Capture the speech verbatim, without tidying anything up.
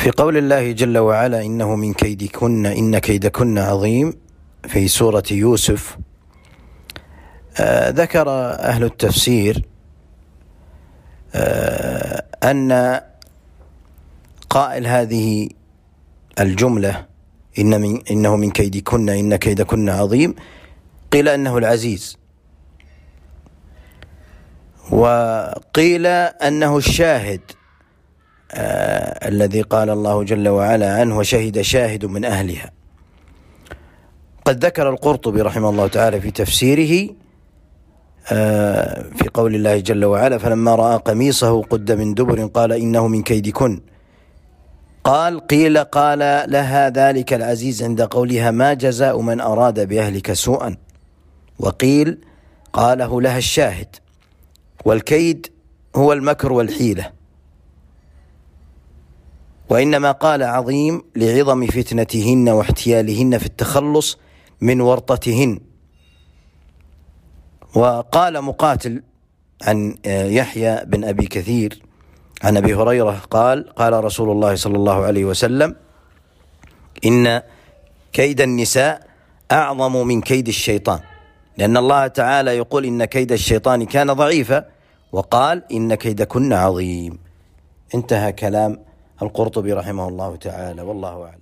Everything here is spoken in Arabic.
في قول الله جل وعلا إنه من كيدكن إن كيدكن عظيم في سورة يوسف، آه ذكر أهل التفسير آه أن قائل هذه الجملة إن من إنه من كيدكن إن كيدكن عظيم قيل أنه العزيز، وقيل أنه الشاهد آه الذي قال الله جل وعلا عنه وشهد شاهد من أهلها. قد ذكر القرطبي رحمه الله تعالى في تفسيره آه في قول الله جل وعلا فلما رأى قميصه قد من دبر قال إنه من كيدكن، قال قيل قال لها ذلك العزيز عند قولها ما جزاء من أراد بأهلك سوءا، وقيل قاله لها الشاهد. والكيد هو المكر والحيلة، وإنما قال عظيم لعظم فتنتهن واحتيالهن في التخلص من ورطتهن. وقال مقاتل عن يحيى بن أبي كثير عن أبي هريرة قال قال رسول الله صلى الله عليه وسلم إن كيد النساء أعظم من كيد الشيطان، لأن الله تعالى يقول إن كيد الشيطان كان ضعيفا، وقال إن كيدكن عظيم. انتهى كلام القرطبي رحمه الله تعالى، والله أعلم.